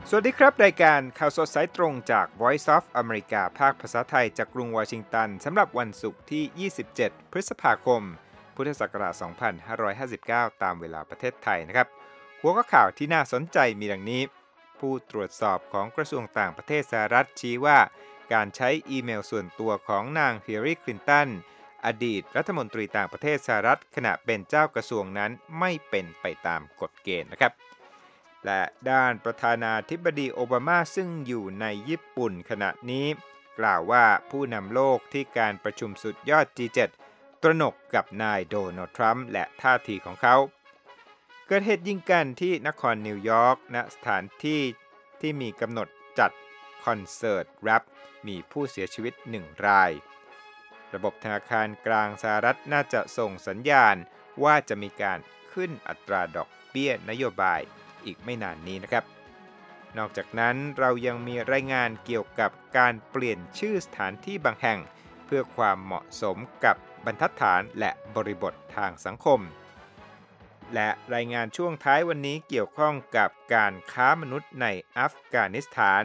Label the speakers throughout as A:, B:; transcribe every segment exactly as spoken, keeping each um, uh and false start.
A: สวัสดีครับรายการข่าวสดสายตรงจาก Voice of America ภาคภาษาไทยจากกรุงวอชิงตันสำหรับวันศุกร์ที่ ยี่สิบเจ็ด พฤษภาคม พุทธศักราช สองพันห้าร้อยห้าสิบเก้า ตามเวลาประเทศไทยนะครับหัวข้อข่าวที่น่าสนใจมีดังนี้ผู้ตรวจสอบของกระทรวงต่างประเทศสหรัฐชี้ว่าการใช้อีเมลส่วนตัวของนางฮิลลารีคลินตันอดีตรัฐมนตรีต่างประเทศสหรัฐขณะเป็นเจ้ากระทรวงนั้นไม่เป็นไปตามกฎเกณฑ์นะครับและด้านประธานาธิบดีโอบามาซึ่งอยู่ในญี่ปุ่นขณะนี้กล่าวว่าผู้นำโลกที่การประชุมสุดยอด จี เจ็ด ตระหนกกับนายโดนัลด์ทรัมป์และท่าทีของเขาเกิดเหตุยิงกันที่นครนิวยอร์กณสถานที่ที่มีกำหนดจัดคอนเสิร์ตแรปมีผู้เสียชีวิตหนึ่งรายระบบธนาคารกลางสหรัฐน่าจะส่งสัญญาณว่าจะมีการขึ้นอัตราดอกเบี้ยนโยบายอีกไม่นานนี้นะครับนอกจากนั้นเรายังมีรายงานเกี่ยวกับการเปลี่ยนชื่อสถานที่บางแห่งเพื่อความเหมาะสมกับบรรทัดฐานและบริบททางสังคมและรายงานช่วงท้ายวันนี้เกี่ยวข้องกับการค้ามนุษย์ในอัฟกานิสถาน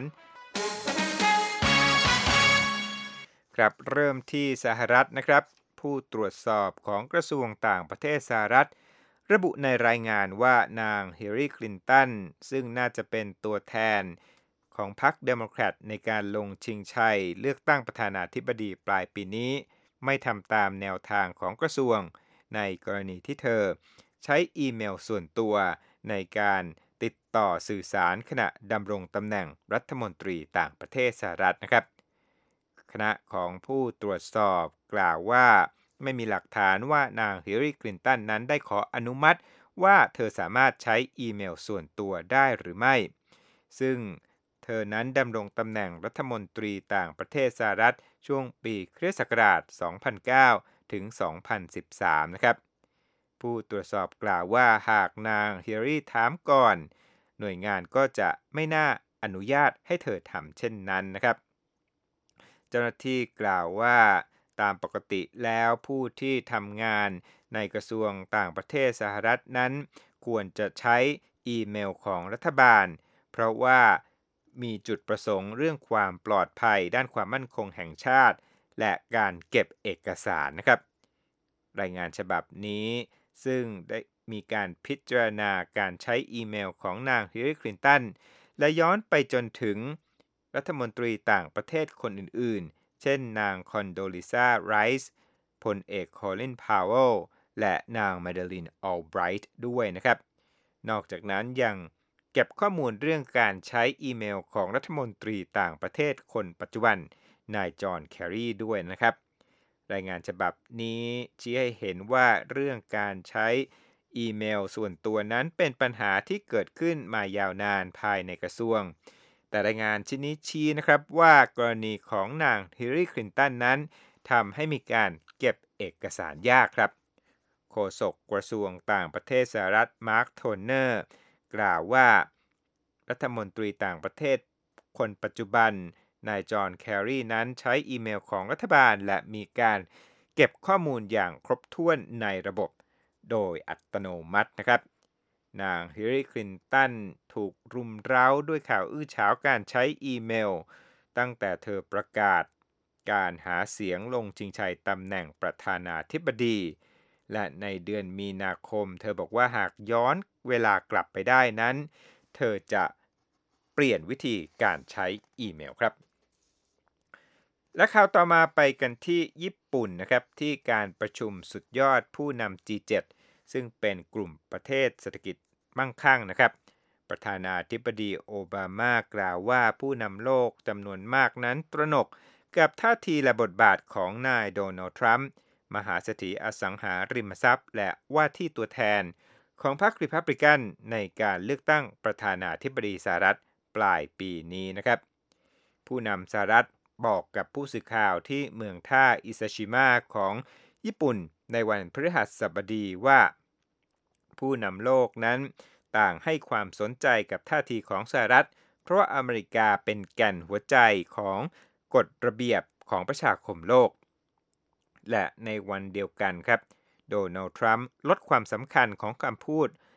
A: ครับเริ่มที่สหรัฐนะครับผู้ตรวจสอบของกระทรวงต่างประเทศสหรัฐระบุในรายงานว่านางฮิลลารีคลินตันซึ่งน่าจะเป็นตัวแทนของพรรคเดโมแครตในการลงชิงชัยเลือกตั้งประธานาธิบดีปลายปีนี้ไม่ทำตามแนวทางของกระทรวงในกรณีที่เธอใช้อีเมลส่วนตัวในการติดต่อสื่อสารขณะดำรงตำแหน่งรัฐมนตรีต่างประเทศสหรัฐนะครับคณะของผู้ตรวจสอบกล่าวว่าไม่มีหลักฐานว่านางฮิลลารีคลินตันนั้นได้ขออนุมัติว่าเธอสามารถใช้อีเมลส่วนตัวได้หรือไม่ซึ่งเธอนั้นดำรงตำแหน่งรัฐมนตรีต่างประเทศสหรัฐช่วงปีคริสต์ศักราช สองพันเก้า ถึง สองพันสิบสาม นะครับผู้ตรวจสอบกล่าวว่าหากนางฮิลลารีถามก่อนหน่วยงานก็จะไม่น่าอนุญาตให้เธอทำเช่นนั้นนะครับเจ้าหน้าที่กล่าวว่าตามปกติแล้วผู้ที่ทำงานในกระทรวงต่างประเทศสหรัฐนั้นควรจะใช้อีเมลของรัฐบาลเพราะว่ามีจุดประสงค์เรื่องความปลอดภัยด้านความมั่นคงแห่งชาติและการเก็บเอกสารนะครับรายงานฉบับนี้ซึ่งได้มีการพิจารณาการใช้อีเมลของนางฮิลลารีคลินตันและย้อนไปจนถึงรัฐมนตรีต่างประเทศคนอื่นๆเช่นนางคอนโดลิซาไรซ์พลเอกคอลินพาวเวลและนางมาเดลินอัลไบรท์ด้วยนะครับนอกจากนั้นยังเก็บข้อมูลเรื่องการใช้อีเมลของรัฐมนตรีต่างประเทศคนปัจจุบันนายจอห์นแคร์รีด้วยนะครับรายงานฉบับนี้ชี้ให้เห็นว่าเรื่องการใช้อีเมลส่วนตัวนั้นเป็นปัญหาที่เกิดขึ้นมายาวนานภายในกระทรวงแต่รายงานชิ้นนี้ชี้นะครับว่ากรณีของนางฮิลลารีคลินตันนั้นทำให้มีการเก็บเอกสารยากครับโฆษกกระทรวงต่างประเทศสหรัฐมาร์คโทเนอร์กล่าวว่ารัฐมนตรีต่างประเทศคนปัจจุบันนายจอห์นแคร์รีนั้นใช้อีเมลของรัฐบาลและมีการเก็บข้อมูลอย่างครบถ้วนในระบบโดยอัตโนมัตินะครับนางฮิลลารีคลินตันถูกรุมเร้าด้วยข่าวอื้อฉาวการใช้อีเมลตั้งแต่เธอประกาศการหาเสียงลงชิงชัยตำแหน่งประธานาธิบดีและในเดือนมีนาคมเธอบอกว่าหากย้อนเวลากลับไปได้นั้นเธอจะเปลี่ยนวิธีการใช้อีเมลครับและข่าวต่อมาไปกันที่ญี่ปุ่นนะครับที่การประชุมสุดยอดผู้นำ จี เจ็ด ซึ่งเป็นกลุ่มประเทศเศรษฐกิจมั่งคั่งนะครับประธานาธิบดีโอบามากล่าวว่าผู้นำโลกจำนวนมากนั้นตระหนกกับท่าทีและบทบาทของนายโดนัลด์ทรัมป์มหาเศรษฐีอสังหาริมทรัพย์และว่าที่ตัวแทนของพรรครีพับลิกันในการเลือกตั้งประธานาธิบดีสหรัฐปลายปีนี้นะครับผู้นำสหรัฐบอกกับผู้สื่อข่าวที่เมืองท่าอิซาชิมะของญี่ปุ่นในวันพฤหัสบดีว่าผู้นำโลกนั้นต่างให้ความสนใจกับท่าทีของสหรัฐเพราะว่าอเมริกาเป็นแก่นหัวใจของกฎระเบียบของประชาคมโลกและในวันเดียวกันครับโดนัลด์ทรัมป์ลดความสำคัญของคำพูด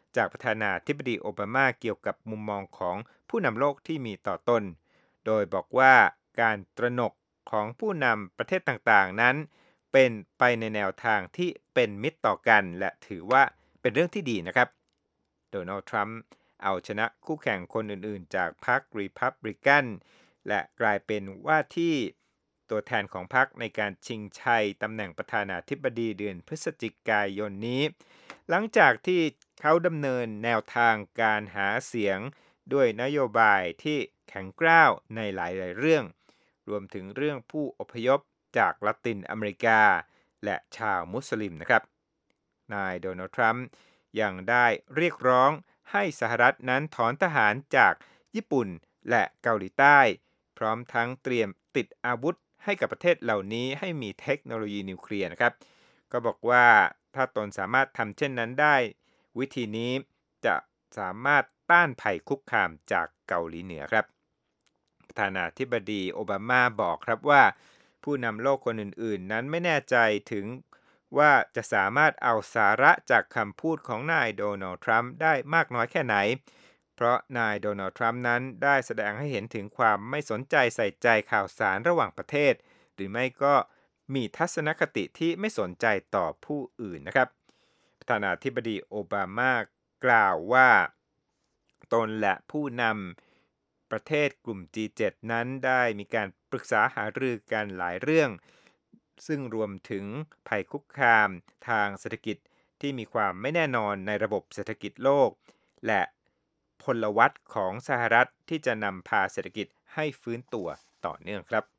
A: จากประธานาธิบดีโอบามาเกี่ยวกับมุมมองของผู้นำโลกที่มีต่อตนโดยบอกว่าการตระหนกของผู้นำประเทศต่างๆนั้นเป็นไปในแนวทางที่เป็นมิตรต่อกันและถือว่าเป็นเรื่องที่ดีนะครับโดนัลด์ทรัมป์เอาชนะคู่แข่งคนอื่นๆจากพรรครีพับลิกันและกลายเป็นว่าที่ตัวแทนของพรรคในการชิงชัยตำแหน่งประธานาธิบดีเดือนพฤศจิกายนนี้หลังจากที่เขาดำเนินแนวทางการหาเสียงด้วยนโยบายที่แข็งกร้าวในหลายๆเรื่องรวมถึงเรื่องผู้อพยพจากละตินอเมริกาและชาวมุสลิมนะครับนายโดนัลด์ทรัมป์ยังได้เรียกร้องให้สหรัฐนั้นถอนทหารจากญี่ปุ่นและเกาหลีใต้พร้อมทั้งเตรียมติดอาวุธให้กับประเทศเหล่านี้ให้มีเทคโนโลยีนิวเคลียร์นะครับก็บอกว่าถ้าตนสามารถทำเช่นนั้นได้วิธีนี้จะสามารถต้านภัยคุกคามจากเกาหลีเหนือครับประธานาธิบดีโอบามาบอกครับว่าผู้นำโลกคนอื่นๆนั้นไม่แน่ใจถึงว่าจะสามารถเอาสาระจากคำพูดของนายโดนัลด์ทรัมป์ได้มากน้อยแค่ไหนเพราะนายโดนัลด์ทรัมป์นั้นได้แสดงให้เห็นถึงความไม่สนใจใส่ใจข่าวสารระหว่างประเทศหรือไม่ก็มีทัศนคติที่ไม่สนใจต่อผู้อื่นนะครับประธานาธิบดีโอบามากล่าวว่าตนและผู้นำประเทศกลุ่ม จี เจ็ด นั้นได้มีการปรึกษาหารือกันหลายเรื่องซึ่งรวมถึงภัยคุกคามทางเศรษฐกิจที่มีความไม่แน่นอนในระบบเศรษฐกิจโลกและพลวัตของสหรัฐที่จะนำพาเศรษฐกิจให้ฟื้นตัวต่อเนื่องครับ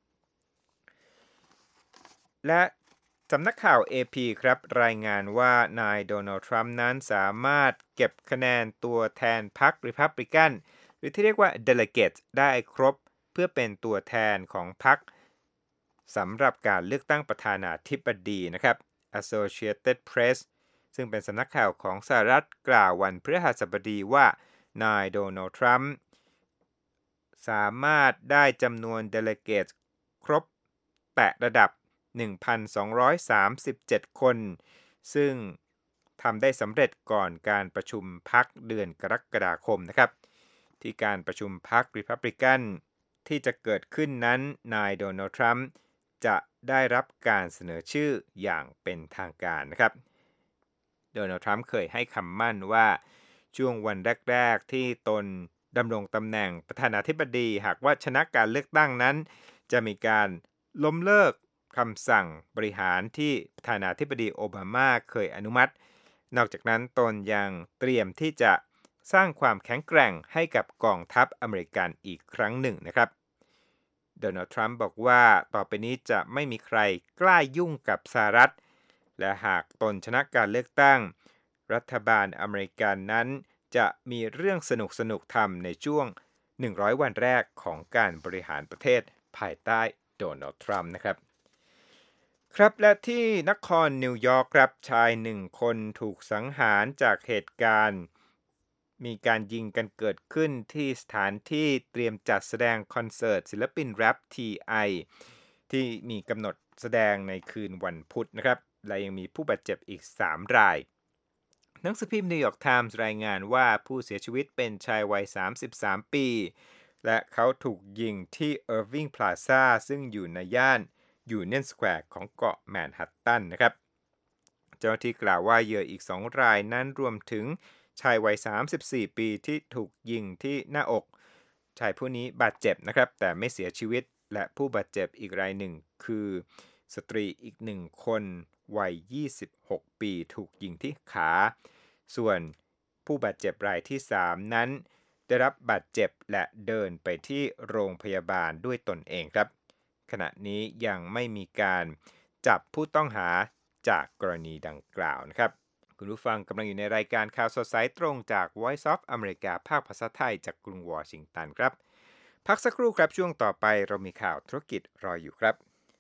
A: และสำนักข่าว เอ พี ครับรายงานว่านายโดนัลด์ทรัมป์นั้นสามารถเก็บคะแนนตัวแทนพรรครีพับลิกันหรือที่เรียกว่า Delegate ได้ครบเพื่อเป็นตัวแทนของพรรคสำหรับการเลือกตั้งประธานาธิบดีนะครับ Associated Press ซึ่งเป็นสำนักข่าวของสหรัฐกล่าววันพฤหัสบดีว่านายโดนัลด์ทรัมป์สามารถได้จำนวน Delegate ครบแตะระดับ หนึ่งพันสองร้อยสามสิบเจ็ด คนซึ่งทำได้สำเร็จก่อนการประชุมพรรคเดือนกรกฎาคมนะครับที่การประชุมพรรครีพับลิกันที่จะเกิดขึ้นนั้นนายโดนัลด์ทรัมป์จะได้รับการเสนอชื่ออย่างเป็นทางการนะครับโดนัลด์ทรัมป์เคยให้คำมั่นว่าช่วงวันแรกๆที่ตนดำรงตำแหน่งประธานาธิบดีหากว่าชนะการเลือกตั้งนั้นจะมีการล้มเลิกคำสั่งบริหารที่ประธานาธิบดีโอบามาเคยอนุมัตินอกจากนั้นตนยังเตรียมที่จะสร้างความแข็งแกร่งให้กับกองทัพอเมริกันอีกครั้งหนึ่งนะครับโดนัลด์ทรัมป์บอกว่าต่อไปนี้จะไม่มีใครกล้ายุ่งกับสหรัฐและหากตนชนะการเลือกตั้งรัฐบาลอเมริกันนั้นจะมีเรื่องสนุกๆทำในช่วงหนึ่งร้อยวันแรกของการบริหารประเทศภายใต้โดนัลด์ทรัมป์นะครับครับและที่นครนิวยอร์กครับชายหนึ่งคนถูกสังหารจากเหตุการณ์มีการยิงกันเกิดขึ้นที่สถานที่เตรียมจัดแสดงคอนเสิร์ตศิลปินแรป ที ไอ ที่มีกำหนดแสดงในคืนวันพุธนะครับและยังมีผู้บาดเจ็บอีกสามรายหนังสือพิมพ์นิวยอร์กไทมส์รายงานว่าผู้เสียชีวิตเป็นชายวัยสามสิบสามปีและเขาถูกยิงที่เอิร์วิงพลาซ่าซึ่งอยู่ในย่านยูเนียนสแควร์ของเกาะแมนฮัตตันนะครับเจ้าหน้าที่กล่าวว่าเหยื่ออีกสองรายนั้นรวมถึงชายวัยสามสิบสี่ปีที่ถูกยิงที่หน้าอกชายผู้นี้บาดเจ็บนะครับแต่ไม่เสียชีวิตและผู้บาดเจ็บอีกรายหนึ่งคือสตรีอีกหนึ่งคนวัยยี่สิบหกปีถูกยิงที่ขาส่วนผู้บาดเจ็บรายที่สามนั้นได้รับบาดเจ็บและเดินไปที่โรงพยาบาลด้วยตนเองครับขณะนี้ยังไม่มีการจับผู้ต้องหาจากกรณีดังกล่าวนะครับคุณผู้ฟังกำลังอยู่ในรายการข่าวสดสายตรงจาก Voice of America ภาคภาษาไทยจากกรุงวอชิงตันครับพักสักครู่ครับช่วงต่อไปเรามีข่าวธุรกิจรออยู่ครับ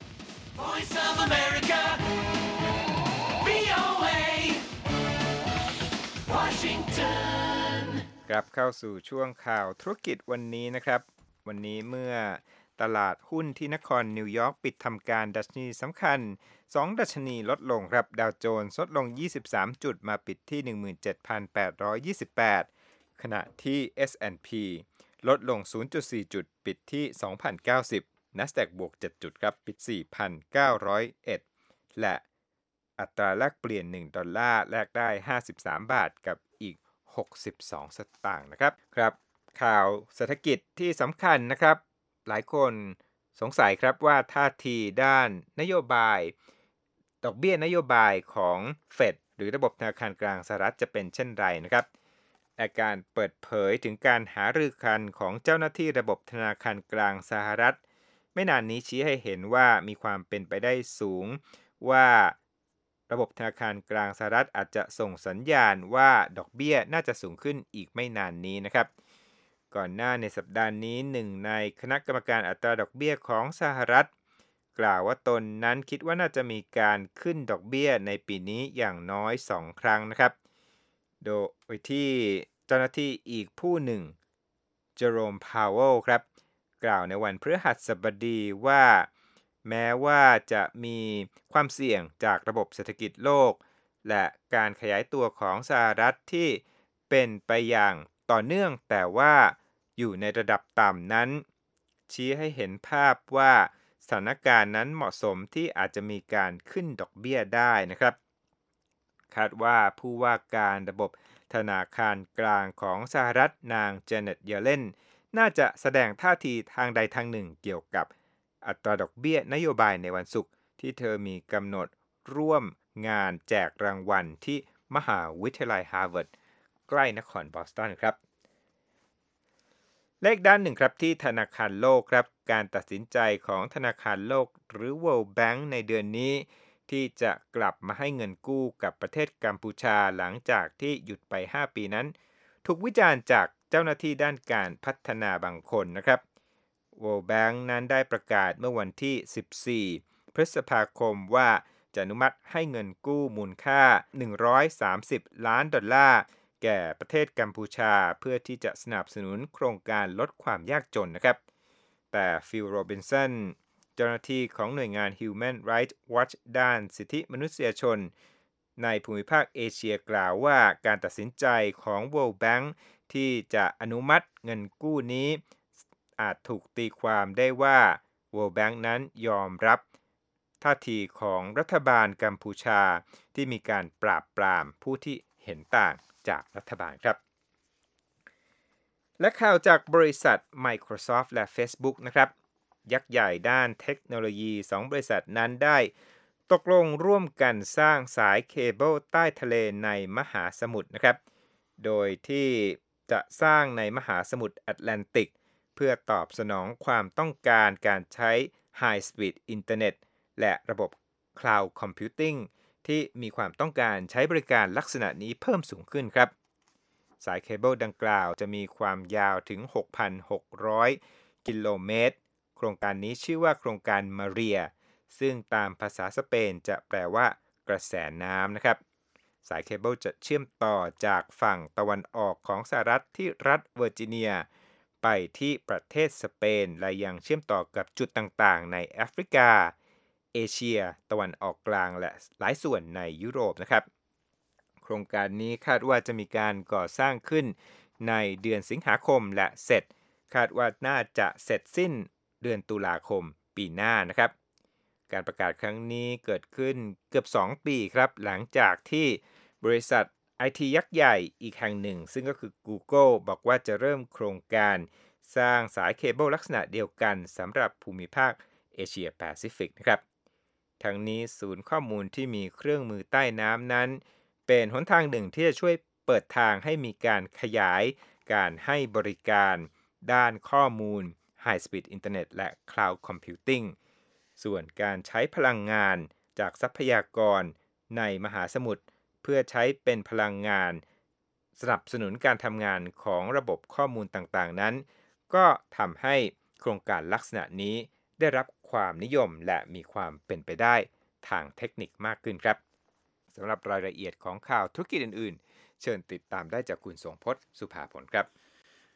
A: Voice of America วี โอ เอ Washington กลับเข้าสู่ช่วงข่าวธุรกิจวันนี้นะครับวันนี้เมื่อตลาดหุ้นที่นครนิวยอร์กปิดทำการดัชนีสำคัญสองดัชนีลดลงครับดาวโจนส์ลดลงยี่สิบสามจุดมาปิดที่ หนึ่งหมื่นเจ็ดพันแปดร้อยยี่สิบแปด ขณะที่ เอส แอนด์ พี ลดลง ศูนย์จุดสี่ จุดปิดที่ สองพันเก้าสิบ NASDAQ บวกเจ็ดจุดครับปิด สี่พันเก้าร้อยเอ็ด และอัตราแลกเปลี่ยนหนึ่งดอลลาร์แลกได้ห้าสิบสามบาทกับอีกหกสิบสองสตางค์นะครับครับข่าวเศรษฐกิจที่สำคัญนะครับหลายคนสงสัยครับว่าท่าทีด้านนโยบายดอกเบี้ยนโยบายของเฟดหรือระบบธนาคารกลางสหรัฐจะเป็นเช่นไรนะครับอาการเปิดเผยถึงการหารือกันของเจ้าหน้าที่ระบบธนาคารกลางสหรัฐไม่นานนี้ชี้ให้เห็นว่ามีความเป็นไปได้สูงว่าระบบธนาคารกลางสหรัฐอาจจะส่งสัญญาณว่าดอกเบี้ยน่าจะสูงขึ้นอีกไม่นานนี้นะครับก่อนหน้าในสัปดาห์นี้หนึ่งในคณะกรรมการอัตราดอกเบี้ยของสหรัฐกล่าวว่าตนนั้นคิดว่าน่าจะมีการขึ้นดอกเบี้ยในปีนี้อย่างน้อยสองครั้งนะครับโดยที่เจ้าหน้าที่อีกผู้หนึ่งเจอโรมพาวเวลครับกล่าวในวันพฤหัสบดีว่าแม้ว่าจะมีความเสี่ยงจากระบบเศรษฐกิจโลกและการขยายตัวของสหรัฐที่เป็นไปอย่างต่อเนื่องแต่ว่าอยู่ในระดับต่ำนั้นชี้ให้เห็นภาพว่าสถานการณ์นั้นเหมาะสมที่อาจจะมีการขึ้นดอกเบี้ยได้นะครับคาดว่าผู้ว่าการระบบธนาคารกลางของสหรัฐนางเจเน็ตเยเลนน่าจะแสดงท่าทีทางใดทางหนึ่งเกี่ยวกับอัตราดอกเบี้ยนโยบายในวันศุกร์ที่เธอมีกำหนดร่วมงานแจกรางวัลที่มหาวิทยาลัยฮาร์วาร์ดใกล้นครบอสตันครับเลขด้านหนึ่งครับที่ธนาคารโลกครับการตัดสินใจของธนาคารโลกหรือ World Bank ในเดือนนี้ที่จะกลับมาให้เงินกู้กับประเทศกัมพูชาหลังจากที่หยุดไปห้าปีนั้นถูกวิจารณ์จากเจ้าหน้าที่ด้านการพัฒนาบางคนนะครับ World Bank นั้นได้ประกาศเมื่อวันที่สิบสี่พฤษภาคมว่าจะอนุมัติให้เงินกู้มูลค่าหนึ่งร้อยสามสิบล้านดอลลาร์แก่ประเทศกัมพูชาเพื่อที่จะสนับสนุนโครงการลดความยากจนนะครับแต่ฟิลโรบินสันเจ้าหน้าที่ของหน่วยงาน Human Rights Watch ด้านสิทธิมนุษยชนในภูมิภาคเอเชียกล่าวว่าการตัดสินใจของ World Bank ที่จะอนุมัติเงินกู้นี้อาจถูกตีความได้ว่า World Bank นั้นยอมรับท่าทีของรัฐบาลกัมพูชาที่มีการปราบปรามผู้ที่เห็นต่างจากรัฐบาลครับและข่าวจากบริษัท Microsoft และ Facebook นะครับยักษ์ใหญ่ด้านเทคโนโลยีสองบริษัทนั้นได้ตกลงร่วมกันสร้างสายเคเบิลใต้ทะเลในมหาสมุทรนะครับโดยที่จะสร้างในมหาสมุทรแอตแลนติกเพื่อตอบสนองความต้องการการใช้ High Speed Internet และระบบ Cloud Computing ที่มีความต้องการใช้บริการลักษณะนี้เพิ่มสูงขึ้นครับสายเคเบิลดังกล่าวจะมีความยาวถึง หกพันหกร้อย กิโลเมตรโครงการนี้ชื่อว่าโครงการมาเรียซึ่งตามภาษาสเปนจะแปลว่ากระแสน้ำนะครับสายเคเบิลจะเชื่อมต่อจากฝั่งตะวันออกของสหรัฐที่รัฐเวอร์จิเนียไปที่ประเทศสเปนและยังเชื่อมต่อกับจุดต่างๆในแอฟริกาเอเชียตะวันออกกลางและหลายส่วนในยุโรปนะครับโครงการนี้คาดว่าจะมีการก่อสร้างขึ้นในเดือนสิงหาคมและเสร็จคาดว่าน่าจะเสร็จสิ้นเดือนตุลาคมปีหน้านะครับการประกาศครั้งนี้เกิดขึ้นเกือบสองปีครับหลังจากที่บริษัทไอทียักษ์ใหญ่อีกแห่งหนึ่งซึ่งก็คือ Google บอกว่าจะเริ่มโครงการสร้างสายเคเบิลลักษณะเดียวกันสำหรับภูมิภาคเอเชียแปซิฟิกนะครับทั้งนี้ศูนย์ข้อมูลที่มีเครื่องมือใต้น้ำนั้นเป็นหนทางหนึ่งที่จะช่วยเปิดทางให้มีการขยายการให้บริการด้านข้อมูล High Speed Internet และ Cloud Computing ส่วนการใช้พลังงานจากทรัพยากรในมหาสมุทรเพื่อใช้เป็นพลังงานสนับสนุนการทำงานของระบบข้อมูลต่างๆนั้นก็ทำให้โครงการลักษณะนี้ได้รับความนิยมและมีความเป็นไปได้ทางเทคนิคมากขึ้นครับสำหรับรายละเอียดของข่าวธุรกิจอื่นๆเชิญติดตามได้จากคุณทรงพจน์สุภาผลครับ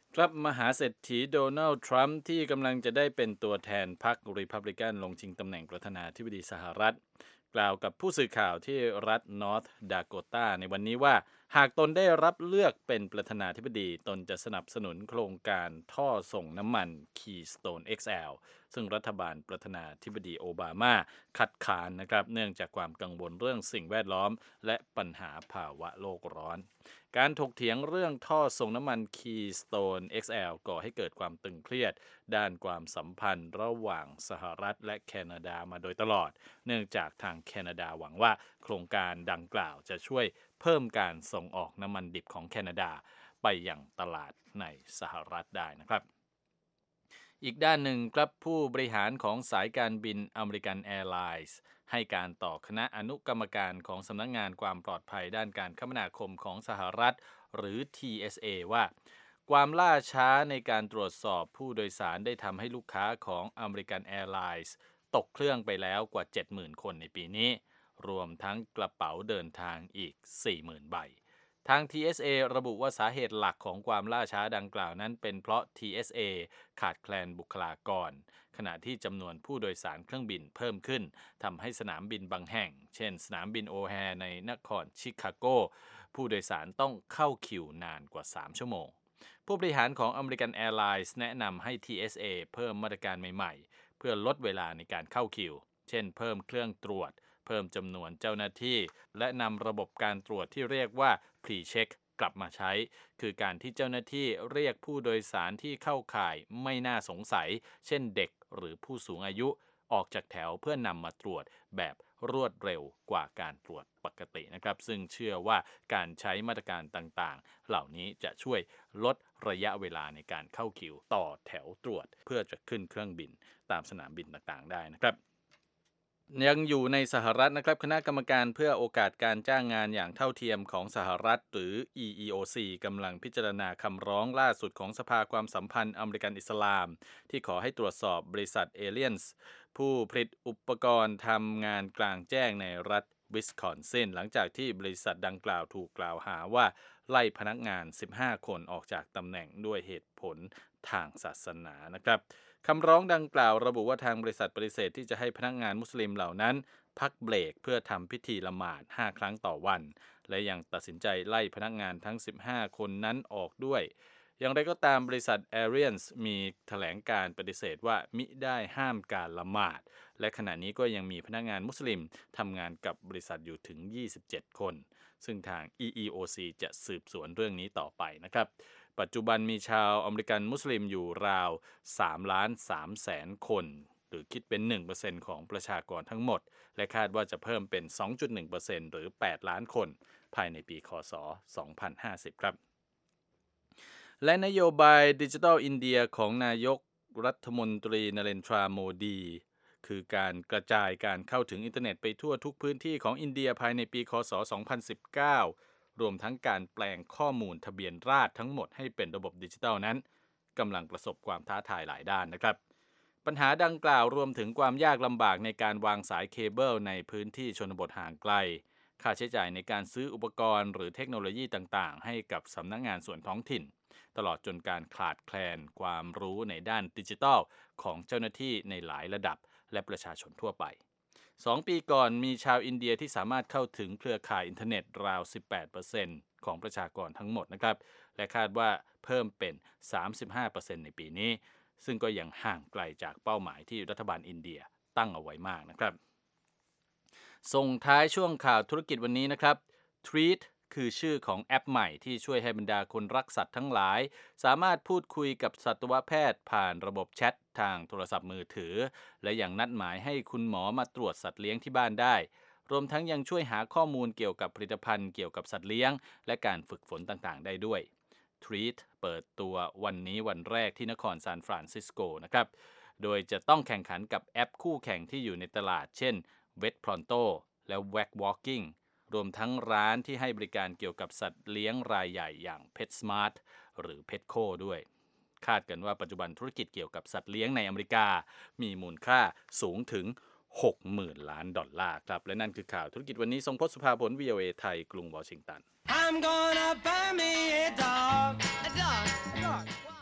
B: ครับมหาเศรษฐีโดนัลด์ทรัมป์ที่กำลังจะได้เป็นตัวแทนพรรครีพับลิกันลงชิงตำแหน่งประธานาธิบดีสหรัฐกล่าวกับผู้สื่อข่าวที่รัฐนอร์ทดาโกตาในวันนี้ว่าหากตนได้รับเลือกเป็นประธานาธิบดีตนจะสนับสนุนโครงการท่อส่งน้ำมัน Keystone เอ็กซ์ แอล ซึ่งรัฐบาลประธานาธิบดีโอบามาคัดค้านนะครับเนื่องจากความกังวลเรื่องสิ่งแวดล้อมและปัญหาภาวะโลกร้อนการถกเถียงเรื่องท่อส่งน้ำมัน Keystone เอ็กซ์ แอล ก่อให้เกิดความตึงเครียดด้านความสัมพันธ์ระหว่างสหรัฐและแคนาดามาโดยตลอดเนื่องจากทางแคนาดาหวังว่าโครงการดังกล่าวจะช่วยเพิ่มการส่งออกน้ำมันดิบของแคนาดาไปยังตลาดในสหรัฐได้นะครับอีกด้านหนึ่งครับผู้บริหารของสายการบินอเมริกันแอร์ไลน์ให้การต่อคณะอนุกรรมการของสำนักงานความปลอดภัยด้านการคมนาคมของสหรัฐหรือ ที เอส เอ ว่าความล่าช้าในการตรวจสอบผู้โดยสารได้ทำให้ลูกค้าของอเมริกันแอร์ไลน์ตกเครื่องไปแล้วกว่า เจ็ดหมื่น คนในปีนี้รวมทั้งกระเป๋าเดินทางอีก สี่หมื่น ใบทาง ที เอส เอ ระบุว่าสาเหตุหลักของความล่าช้าดังกล่าวนั้นเป็นเพราะ ที เอส เอ ขาดแคลนบุคลากรขณะที่จำนวนผู้โดยสารเครื่องบินเพิ่มขึ้นทำให้สนามบินบางแห่งเช่นสนามบินโอแฮร์ในนครชิคาโกผู้โดยสารต้องเข้าคิวนานกว่าสามชั่วโมงผู้บริหารของ American Airlines แนะนำให้ ที เอส เอ เพิ่มมาตรการใหม่ๆเพื่อลดเวลาในการเข้าคิวเช่นเพิ่มเครื่องตรวจเพิ่มจำนวนเจ้าหน้าที่และนำระบบการตรวจที่เรียกว่า Pre-check กลับมาใช้คือการที่เจ้าหน้าที่เรียกผู้โดยสารที่เข้าข่ายไม่น่าสงสัยเช่นเด็กหรือผู้สูงอายุออกจากแถวเพื่อนำมาตรวจแบบรวดเร็วกว่าการตรวจปกตินะครับซึ่งเชื่อว่าการใช้มาตรการต่างๆเหล่านี้จะช่วยลดระยะเวลาในการเข้าคิวต่อแถวตรวจเพื่อจะขึ้นเครื่องบินตามสนามบินต่างๆได้นะครับยังอยู่ในสหรัฐนะครับคณะกรรมการเพื่อโอกาสการจ้างงานอย่างเท่าเทียมของสหรัฐหรือ อี อี โอ ซี กำลังพิจารณาคำร้องล่าสุดของสภาความสัมพันธ์อเมริกันอิสลามที่ขอให้ตรวจสอบบริษัทเอเลียนส์ผู้ผลิตอุปกรณ์ทำงานกลางแจ้งในรัฐวิสคอนซินหลังจากที่บริษัทดังกล่าวถูกกล่าวหาว่าไล่พนักงานสิบห้าคนออกจากตำแหน่งด้วยเหตุผลทางศาสนานะครับคำร้องดังกล่าวระบุว่าทางบริษัทปฏิเสธที่จะให้พนักงานมุสลิมเหล่านั้นพักเบรกเพื่อทำพิธีละหมาดห้าครั้งต่อวันและยังตัดสินใจไล่พนักงานทั้งสิบห้าคนนั้นออกด้วยอย่างไรก็ตามบริษัท Arians มีแถลงการปฏิเสธว่ามิได้ห้ามการละหมาดและขณะนี้ก็ยังมีพนักงานมุสลิมทำงานกับบริษัทอยู่ถึงยี่สิบเจ็ดคนซึ่งทาง อี อี โอ ซี จะสืบสวนเรื่องนี้ต่อไปนะครับปัจจุบันมีชาวอเมริกันมุสลิมอยู่ราวสามล้านสามแสนคนหรือคิดเป็น หนึ่งเปอร์เซ็นต์ ของประชากรทั้งหมดและคาดว่าจะเพิ่มเป็น สองจุดหนึ่งเปอร์เซ็นต์ หรือแปดล้านคนภายในปีคศสองพันห้าสิบครับและนโยบายดิจิทัลอินเดียของนายกรัฐมนตรีนเรนทราโมดีคือการกระจายการเข้าถึงอินเทอร์เน็ตไปทั่วทุกพื้นที่ของอินเดียภายในปีคศสองพันสิบเก้ารวมทั้งการแปลงข้อมูลทะเบียนราษฎร์ทั้งหมดให้เป็นระบบดิจิทัลนั้นกำลังประสบความท้าทายหลายด้านนะครับปัญหาดังกล่าวรวมถึงความยากลำบากในการวางสายเคเบิลในพื้นที่ชนบทห่างไกลค่าใช้จ่ายในการซื้ออุปกรณ์หรือเทคโนโลยีต่างๆให้กับสำนักงานส่วนท้องถิ่นตลอดจนการขาดแคลนความรู้ในด้านดิจิทัลของเจ้าหน้าที่ในหลายระดับและประชาชนทั่วไปสองปีก่อนมีชาวอินเดียที่สามารถเข้าถึงเครือข่ายอินเทอร์เน็ตราว สิบแปดเปอร์เซ็นต์ ของประชากรทั้งหมดนะครับและคาดว่าเพิ่มเป็น สามสิบห้าเปอร์เซ็นต์ ในปีนี้ซึ่งก็ยังห่างไกลจากเป้าหมายที่รัฐบาลอินเดียตั้งเอาไว้มากนะครับส่งท้ายช่วงข่าวธุรกิจวันนี้นะครับ Treat คือชื่อของแอปใหม่ที่ช่วยให้บรรดาคนรักสัตว์ทั้งหลายสามารถพูดคุยกับสัตวแพทย์ผ่านระบบแชททางโทรศัพท์มือถือและยังนัดหมายให้คุณหมอมาตรวจสัตว์เลี้ยงที่บ้านได้รวมทั้งยังช่วยหาข้อมูลเกี่ยวกับผลิตภัณฑ์เกี่ยวกับสัตว์เลี้ยงและการฝึกฝนต่างๆได้ด้วย Treat เปิดตัววันนี้วันแรกที่นครซานฟรานซิสโกนะครับโดยจะต้องแข่งขันกับแอปคู่แข่งที่อยู่ในตลาดเช่น Vet Pronto และ Wag Walking รวมทั้งร้านที่ให้บริการเกี่ยวกับสัตว์เลี้ยงรายใหญ่อย่าง PetSmart หรือ Petco ด้วยคาดกันว่าปัจจุบันธุรกิจเกี่ยวกับสัตว์เลี้ยงในอเมริกามีมูลค่าสูงถึง หกหมื่น ล้านดอลลาร์ครับและนั่นคือข่าวธุรกิจวันนี้ทรงพจน์สุภาผล วี โอ เอ ไทยกรุงวอชิงตัน
C: I'm gonna buy me a dog. A dog. A dog. Why?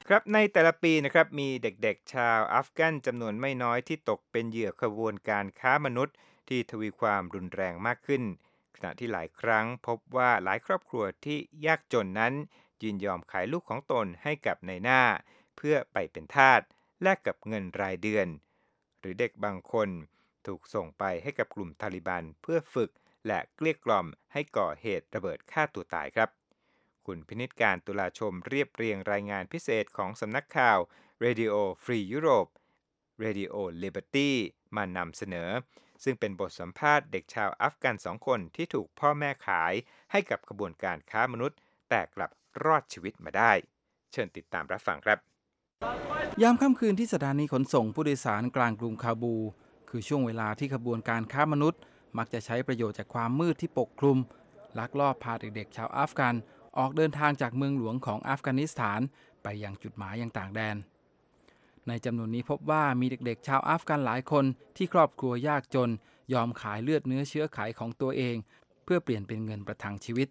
A: ครับในแต่ละปีนะครับมีเด็กๆชาวอัฟกันจำนวนไม่น้อยที่ตกเป็นเหยื่อขบวนการค้ามนุษย์ที่ทวีความรุนแรงมากขึ้นขณะที่หลายครั้งพบว่าหลายครอบครัวที่ยากจนนั้นยินยอมขายลูกของตนให้กับนายหน้าเพื่อไปเป็นทาสแลกกับเงินรายเดือนหรือเด็กบางคนถูกส่งไปให้กับกลุ่มตาลิบันเพื่อฝึกและเกลี้ยกล่อมให้ก่อเหตุระเบิดฆ่าตัวตายครับ คุณพินิจการตุลาชมเรียบเรียงรายงานพิเศษของสำนักข่าว Radio Free Europe Radio Liberty มานำเสนอซึ่งเป็นบทสัมภาษณ์เด็กชาวอัฟกันสองคนที่ถูกพ่อแม่ขายให้กับขบวนการค้ามนุษย์แต่กลับรอดชีวิตมาได้เชิญติดตามรับฟังครับ
C: ยามค่ำคืนที่สถานีขนส่งผู้โดยสารกลางกรุงคาบูคือช่วงเวลาที่ขบวนการค้ามนุษย์มักจะใช้ประโยชน์จากความมืดที่ปกคลุมลักลอบพาเด็กๆชาวอัฟกันออกเดินทางจากเมืองหลวงของอัฟกานิสถานไปยังจุดหมายยังต่างแดนในจำนวนนี้พบว่ามีเด็กๆชาวอัฟกันหลายคนที่ครอบครัวยากจนยอมขายเลือดเนื้อเชื้อไขของตัวเองเพื่อเปลี่ยนเป็นเงินประทังชีวิต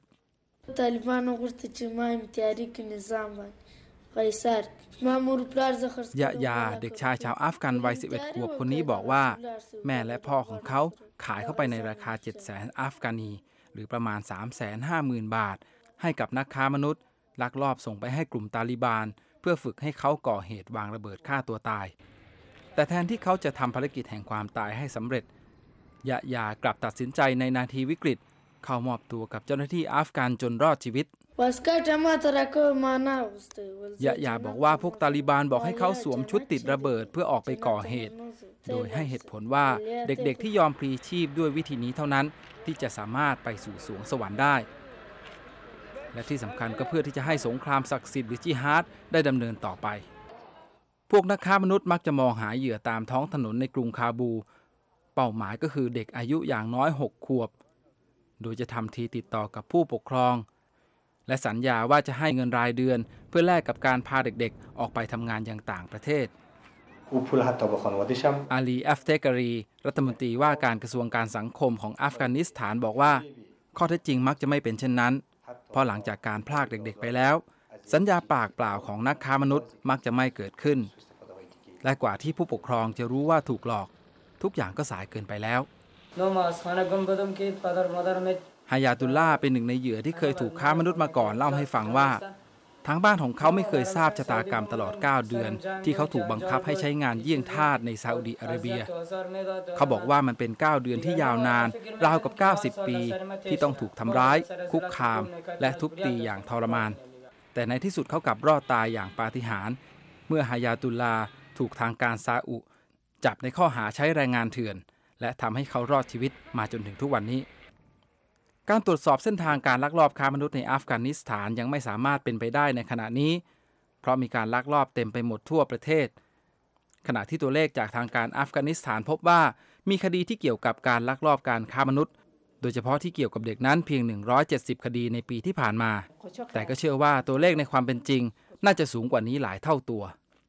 C: ยะยาเด็กชายชาวอัฟกันวัยสิบเอ็ดขวบคนนี้บอกว่าแม่และพ่อของเขาขายเข้าไปในราคา เจ็ดแสน อัฟกานีหรือประมาณ สามแสนห้าหมื่น บาทให้กับนักค้ามนุษย์ลักลอบส่งไปให้กลุ่มตาลิบานเพื่อฝึกให้เขาก่อเหตุวางระเบิดฆ่าตัวตายแต่แทนที่เขาจะทำภารกิจแห่งความตายให้สำเร็จยะยากลับตัดสินใจในนาทีวิกฤตเข้ามอบตัวกับเจ้าหน้าที่อัฟกันจนรอดชีวิตยะยาบอกว่าพวกตาลิบานบอกให้เขาสวมชุดติดระเบิดเพื่อออกไปก่อเหตุโดยให้เหตุผลว่าเด็กๆที่ยอมพลีชีพด้วยวิธีนี้เท่านั้นที่จะสามารถไปสู่สวงสวรรค์ได้และที่สำคัญก็เพื่อที่จะให้สงครามศักดิ์สิทธิ์หรือจิฮาดได้ดำเนินต่อไปพวกนักค้ามนุษย์มักจะมองหาเหยื่อตามท้องถนนในกรุงคาบูเป้าหมายก็คือเด็กอายุอย่างน้อยหกขวบโดยจะทำทีติดต่อกับผู้ปกครองและสัญญาว่าจะให้เงินรายเดือนเพื่อแลกกับการพาเด็กๆออกไปทำงานยังต่างประเทศอาลี อัฟเตการีรัฐมนตรีว่าการกระทรวงการสังคมของอัฟกานิสถานบอกว่าข้อเท็จจริงมักจะไม่เป็นเช่นนั้นเพราะหลังจากการพรากเด็กๆไปแล้วสัญญาปากเปล่าของนักค้ามนุษย์มักจะไม่เกิดขึ้นและกว่าที่ผู้ปกครองจะรู้ว่าถูกหลอกทุกอย่างก็สายเกินไปแล้วฮายาตุลลาเป็นหนึ่งในเหยื่อที่เคยถูกค้ามนุษย์มาก่อนเล่าให้ฟังว่าทางบ้านของเขาไม่เคยทราบชะตากรรมตลอดเก้าเดือนที่เขาถูกบังคับให้ใช้งานเยี่ยงทาสในซาอุดิอาระเบียเขาบอกว่ามันเป็นเก้าเดือนที่ยาวนานราวกับเก้าสิบปีที่ต้องถูกทำร้ายคุกคามและทุบตีอย่างทรมานแต่ในที่สุดเขากลับรอดตายอย่างปาฏิหาริย์เมื่อฮายาตุลลาถูกทางการซาอุจับในข้อหาใช้แรงงานเถื่อนและทำให้เขารอดชีวิตมาจนถึงทุกวันนี้การตรวจสอบเส้นทางการลักลอบค้ามนุษย์ในอัฟกานิสถานยังไม่สามารถเป็นไปได้ในขณะนี้เพราะมีการลักลอบเต็มไปหมดทั่วประเทศขณะที่ตัวเลขจากทางการอัฟกานิสถานพบว่ามีคดีที่เกี่ยวกับการลักลอบการค้ามนุษย์โดยเฉพาะที่เกี่ยวกับเด็กนั้นเพียงหนึ่งร้อยเจ็ดสิบคดีในปีที่ผ่านมาแต่ก็เชื่อว่าตัวเลขในความเป็นจริงน่าจะสูงกว่านี้หลายเท่าตั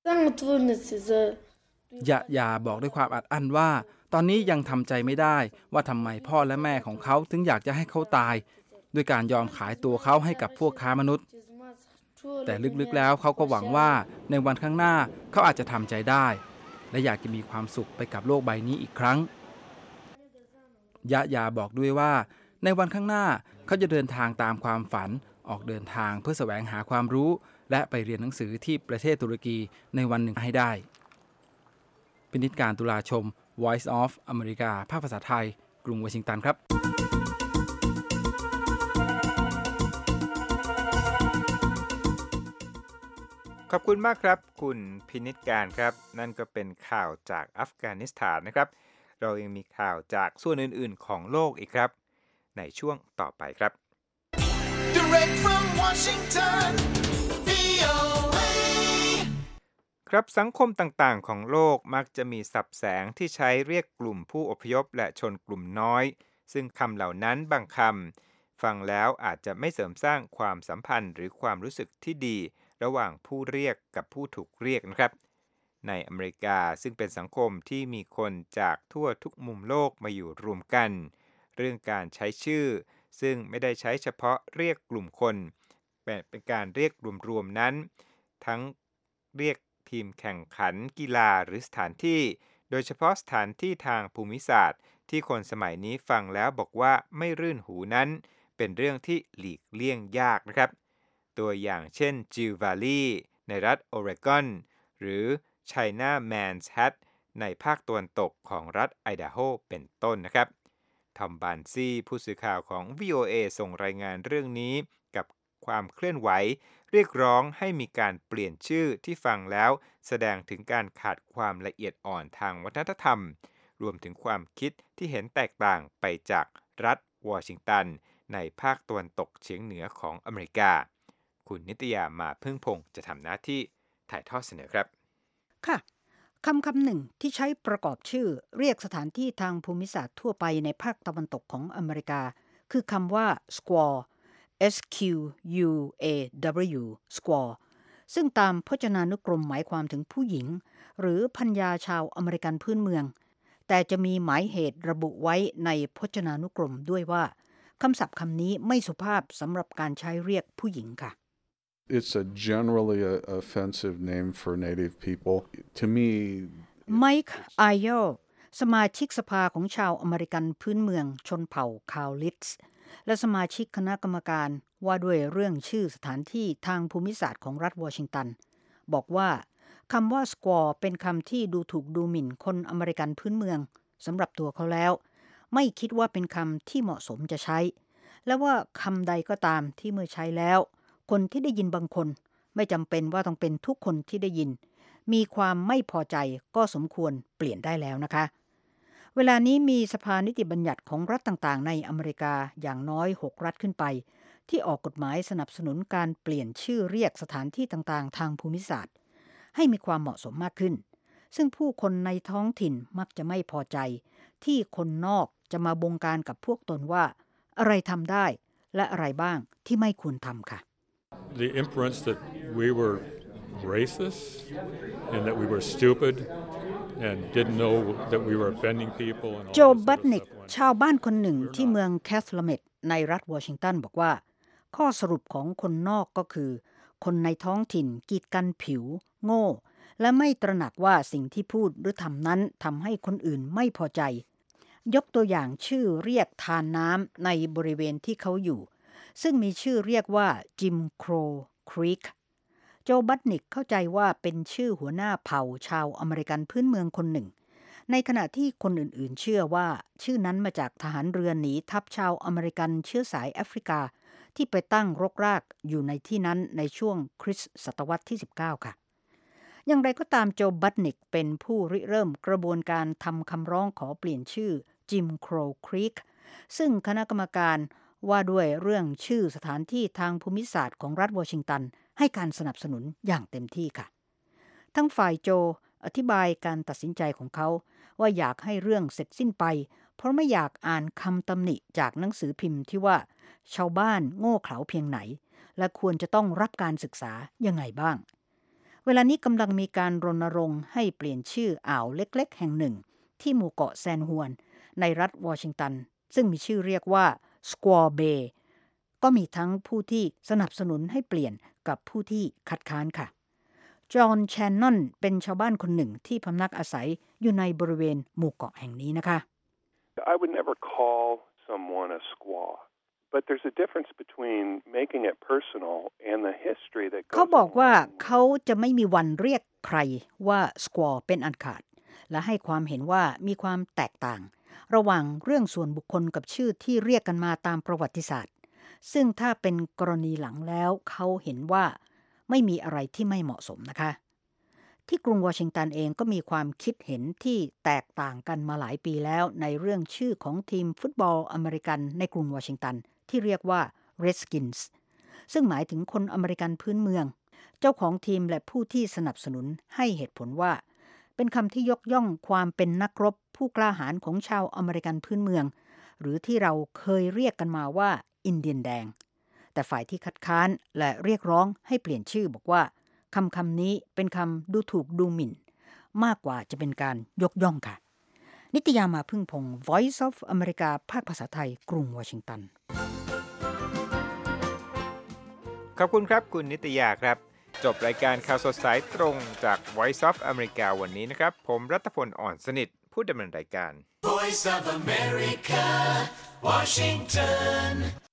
C: วยะยาบอกด้วยความอัดอั้นว่าตอนนี้ยังทำใจไม่ได้ว่าทำไมพ่อและแม่ของเขาถึงอยากจะให้เขาตายด้วยการยอมขายตัวเขาให้กับพวกค้ามนุษย์แต่ลึกๆแล้วเขาก็หวังว่าในวันข้างหน้าเขาอาจจะทำใจได้และอยากจะมีความสุขไปกับโลกใบนี้อีกครั้งยะยาบอกด้วยว่าในวันข้างหน้าเขาจะเดินทางตามความฝันออกเดินทางเพื่อแสวงหาความรู้และไปเรียนหนังสือที่ประเทศตุรกีในวันหนึ่งให้ได้พินิจการตุลาชม Voice of America ภาคภาษาไทยกรุงวอชิงตันครับ
A: ขอบคุณมากครับคุณพินิจการครับนั่นก็เป็นข่าวจากอัฟกานิสถานนะครับเรายังมีข่าวจากส่วนอื่นๆของโลกอีกครับในช่วงต่อไปครับ Direct from Washington ครับสังคมต่างๆของโลกมักจะมีศัพท์แสงที่ใช้เรียกกลุ่มผู้อพยพและชนกลุ่มน้อยซึ่งคำเหล่านั้นบางคำฟังแล้วอาจจะไม่เสริมสร้างความสัมพันธ์หรือความรู้สึกที่ดีระหว่างผู้เรียกกับผู้ถูกเรียกนะครับในอเมริกาซึ่งเป็นสังคมที่มีคนจากทั่วทุกมุมโลกมาอยู่รวมกันเรื่องการใช้ชื่อซึ่งไม่ได้ใช้เฉพาะเรียกกลุ่มคนแต่เป็นการเรียกรวมๆนั้นทั้งเรียกทีมแข่งขันกีฬาหรือสถานที่โดยเฉพาะสถานที่ทางภูมิศาสตร์ที่คนสมัยนี้ฟังแล้วบอกว่าไม่รื่นหูนั้นเป็นเรื่องที่หลีกเลี่ยงยากนะครับตัวอย่างเช่นจิลวาลีในรัฐโอเรกอนหรือ China Man's Hat ในภาคตะวันตกของรัฐไอดาโฮเป็นต้นนะครับทอมบานซี่ผู้สื่อข่าวของ วี โอ เอ ส่งรายงานเรื่องนี้กับความเคลื่อนไหวเรียกร้องให้มีการเปลี่ยนชื่อที่ฟังแล้วแสดงถึงการขาดความละเอียดอ่อนทางวัฒนธรรมรวมถึงความคิดที่เห็นแตกต่างไปจากรัฐวอชิงตันในภาคตะวันตกเฉียงเหนือของอเมริกาคุณนิตยามาพึ่งพงษ์จะทำหน้าที่ถ่ายทอดเสนอครับ
D: ค่ะคำคำหนึ่งที่ใช้ประกอบชื่อเรียกสถานที่ทางภูมิศาสตร์ทั่วไปในภาคตะวันตกของอเมริกาคือคำว่า squaw S Q U A W squaw ซึ่งตามพจนานุกรมหมายความถึงผู้หญิงหรือพัญญาชาวอเมริกันพื้นเมืองแต่จะมีหมายเหตุระบุไว้ในพจนานุกรมด้วยว่าคำศัพท์คำนี้ไม่สุภาพสำหรับการใช้เรียกผู้หญิงค่ะ
E: It's a generally a offensive name for Native people. To me,
D: Mike Ayel สมาชิกสภาของชาวอเมริกันพื้นเมืองชนเผ่าคาวลิตส์และสมาชิกคณะกรรมการว่าด้วยเรื่องชื่อสถานที่ทางภูมิศาสตร์ของรัฐวอชิงตันบอกว่าคำว่า squaw เป็นคำที่ดูถูกดูหมิ่นคนอเมริกันพื้นเมืองสำหรับตัวเขาแล้วไม่คิดว่าเป็นคำที่เหมาะสมจะใช้และว่าคำใดก็ตามที่เมื่อใช้แล้วคนที่ได้ยินบางคนไม่จำเป็นว่าต้องเป็นทุกคนที่ได้ยินมีความไม่พอใจก็สมควรเปลี่ยนได้แล้วนะคะเวลานี้มีสภานิติบัญญัติของรัฐต่างๆในอเมริกาอย่างน้อยหกรัฐขึ้นไปที่ออกกฎหมายสนับสนุนการเปลี่ยนชื่อเรียกสถานที่ต่างๆทางภูมิศาสตร์ให้มีความเหมาะสมมากขึ้นซึ่งผู้คนในท้องถิ่นมักจะไม่พอใจที่คนนอกจะมาบงการกับพวกตนว่าอะไรทำได้และอะไรบ้างที่ไม่ควรทำค่ะ
F: The inference that we were racist and that we were stupid and didn't know that we were offending people and all
D: โจบัตนิกชาวบ้านคนหนึ่งที่เมืองแคสลาเมตในรัฐวอชิงตันบอกว่าข้อสรุปของคนนอกก็คือคนในท้องถิ่นกีดกันผิวโง่และไม่ตระหนักว่าสิ่งที่พูดหรือทำนั้นทำให้คนอื่นไม่พอใจยกตัวอย่างชื่อเรียกทานน้ำในบริเวณที่เขาอยู่ซึ่งมีชื่อเรียกว่า Jim Crow Creek โจบัตนิกเข้าใจว่าเป็นชื่อหัวหน้าเผ่าชาวอเมริกันพื้นเมืองคนหนึ่งในขณะที่คนอื่นๆเชื่อว่าชื่อนั้นมาจากทหารเรือหนีทัพชาวอเมริกันเชื้อสายแอฟริกาที่ไปตั้งรกรากอยู่ในที่นั้นในช่วงคริสต์ศตวรรษที่สิบเก้าค่ะอย่างไรก็ตามโจบัตนิกเป็นผู้ริเริ่มกระบวนการทำคำร้องขอเปลี่ยนชื่อ Jim Crow Creek ซึ่งคณะกรรมการว่าด้วยเรื่องชื่อสถานที่ทางภูมิศาสตร์ของรัฐวอชิงตันให้การสนับสนุนอย่างเต็มที่ค่ะทั้งฝ่ายโจอธิบายการตัดสินใจของเขาว่าอยากให้เรื่องเสร็จสิ้นไปเพราะไม่อยากอ่านคำตำหนิจากหนังสือพิมพ์ที่ว่าชาวบ้านโง่เขลาเพียงไหนและควรจะต้องรับการศึกษายังไงบ้างเวลานี้กำลังมีการรณรงค์ให้เปลี่ยนชื่ออ่าวเล็กๆแห่งหนึ่งที่หมู่เกาะแซนฮวนในรัฐวอชิงตันซึ่งมีชื่อเรียกว่าSquaw Bay ก็มีทั้งผู้ที่สนับสนุนให้เปลี่ยนกับผู้ที่คัดค้านค่ะจอห์นแชนนอนเป็นชาวบ้านคนหนึ่งที่พำนักอาศัยอยู่ในบริเวณหมู่เกาะแห่งนี้นะคะ
G: I would never call someone a squaw but there's a difference between making it personal and the history that goes
D: เขาบอกว่าเขาจะไม่มีวันเรียกใครว่า squaw เป็นอันขาดและให้ความเห็นว่ามีความแตกต่างระหว่างเรื่องส่วนบุคคลกับชื่อที่เรียกกันมาตามประวัติศาสตร์ซึ่งถ้าเป็นกรณีหลังแล้วเขาเห็นว่าไม่มีอะไรที่ไม่เหมาะสมนะคะที่กรุงวอชิงตันเองก็มีความคิดเห็นที่แตกต่างกันมาหลายปีแล้วในเรื่องชื่อของทีมฟุตบอลอเมริกันในกรุงวอชิงตันที่เรียกว่า Redskins ซึ่งหมายถึงคนอเมริกันพื้นเมืองเจ้าของทีมและผู้ที่สนับสนุนให้เหตุผลว่าเป็นคำที่ยกย่องความเป็นนักรบผู้กล้าหาญของชาวอเมริกันพื้นเมืองหรือที่เราเคยเรียกกันมาว่าอินเดียนแดงแต่ฝ่ายที่คัดค้านและเรียกร้องให้เปลี่ยนชื่อบอกว่าคำคำนี้เป็นคำดูถูกดูหมิ่นมากกว่าจะเป็นการยกย่องค่ะนิตยามาพึ่งพงศ์ Voice of America ภาคภาษาไทยกรุงวอชิงตัน
A: ขอบคุณครับคุณนิตยาครับจบรายการข่าวสดสายตรงจาก Voice of America วันนี้นะครับ ผมรัตพล อ่อนสนิทผู้ดำเนินรายการ
H: Voice of America Washington